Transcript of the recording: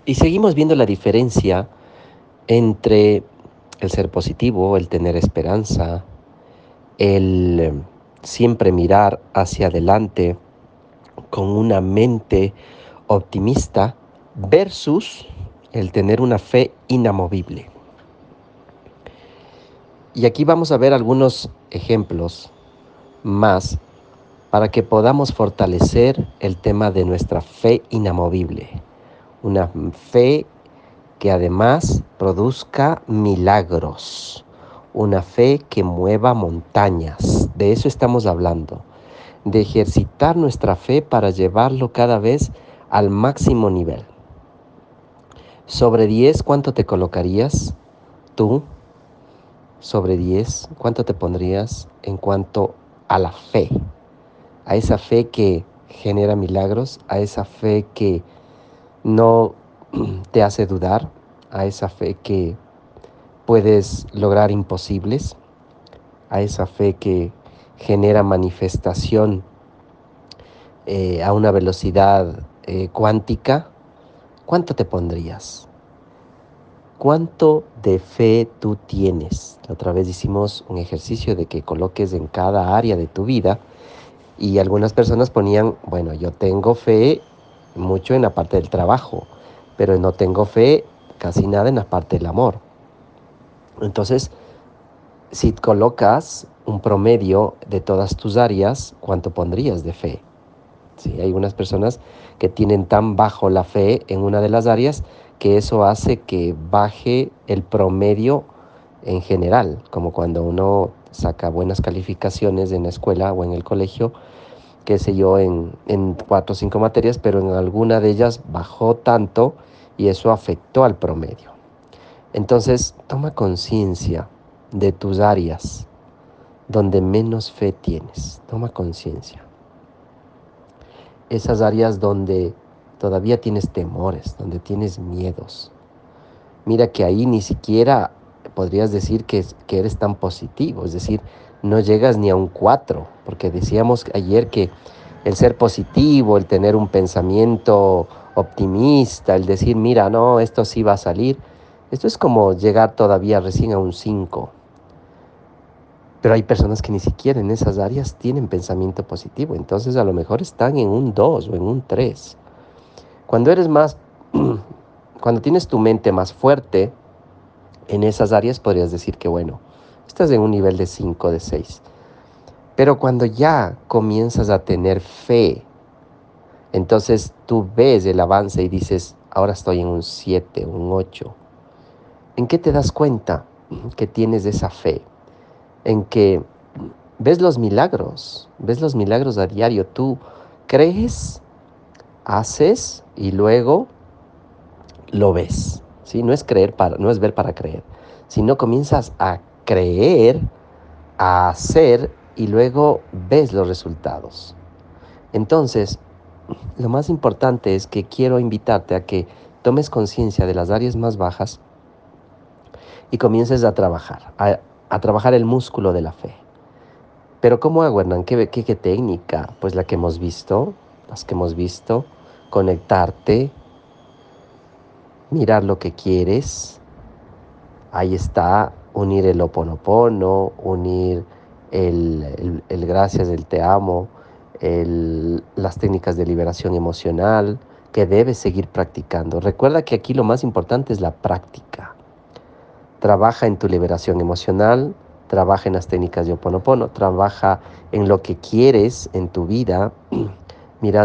Y seguimos viendo la diferencia entre el ser positivo, el tener esperanza, el siempre mirar hacia adelante con una mente optimista versus el tener una fe inamovible. Y aquí vamos a ver algunos ejemplos más para que podamos fortalecer el tema de nuestra fe inamovible. Una fe que además produzca milagros. Una fe que mueva montañas. De eso estamos hablando. De ejercitar nuestra fe para llevarlo cada vez al máximo nivel. Sobre 10, ¿cuánto te colocarías tú? Sobre 10, ¿cuánto te pondrías en cuanto a la fe? A esa fe que genera milagros, a esa fe que no te hace dudar, a esa fe que puedes lograr imposibles, a esa fe que genera manifestación a una velocidad cuántica. ¿Cuánto te pondrías? ¿Cuánto de fe tú tienes? La otra vez hicimos un ejercicio de que coloques en cada área de tu vida y algunas personas ponían, bueno, yo tengo fe mucho en la parte del trabajo, pero no tengo fe casi nada en la parte del amor. Entonces, si colocas un promedio de todas tus áreas, ¿cuánto pondrías de fe? Sí, hay unas personas que tienen tan bajo la fe en una de las áreas que eso hace que baje el promedio en general, como cuando uno saca buenas calificaciones en la escuela o en el colegio, qué sé yo, en 4 o 5 materias, pero en alguna de ellas bajó tanto y eso afectó al promedio. Entonces, toma conciencia de tus áreas donde menos fe tienes. Toma conciencia. Esas áreas donde todavía tienes temores, donde tienes miedos. Mira que ahí ni siquiera podrías decir que eres tan positivo, es decir, no llegas ni a un 4, porque decíamos ayer que el ser positivo, el tener un pensamiento optimista, el decir, mira, no, esto sí va a salir, esto es como llegar todavía recién a un 5. Pero hay personas que ni siquiera en esas áreas tienen pensamiento positivo, entonces a lo mejor están en un 2 o en un 3. Cuando eres más, cuando tienes tu mente más fuerte en esas áreas, podrías decir que bueno, estás en un nivel de 5, de 6. Pero cuando ya comienzas a tener fe, entonces tú ves el avance y dices, ahora estoy en un 7, un 8. ¿En qué te das cuenta que tienes esa fe? En que ves los milagros a diario. Tú crees, haces y luego lo ves. ¿Sí? No es no es ver para creer, sino comienzas a creer, a hacer y luego ves los resultados. Entonces, lo más importante es que quiero invitarte a que tomes conciencia de las áreas más bajas y comiences a trabajar, a trabajar el músculo de la fe. Pero ¿cómo hago, Hernán? ¿Qué técnica? Pues la que hemos visto, las que hemos visto, conectarte, mirar lo que quieres. Ahí está, unir el Ho'oponopono, unir el gracias, el te amo, las técnicas de liberación emocional que debes seguir practicando. Recuerda que aquí lo más importante es la práctica. Trabaja en tu liberación emocional, trabaja en las técnicas de Ho'oponopono, trabaja en lo que quieres en tu vida, mirando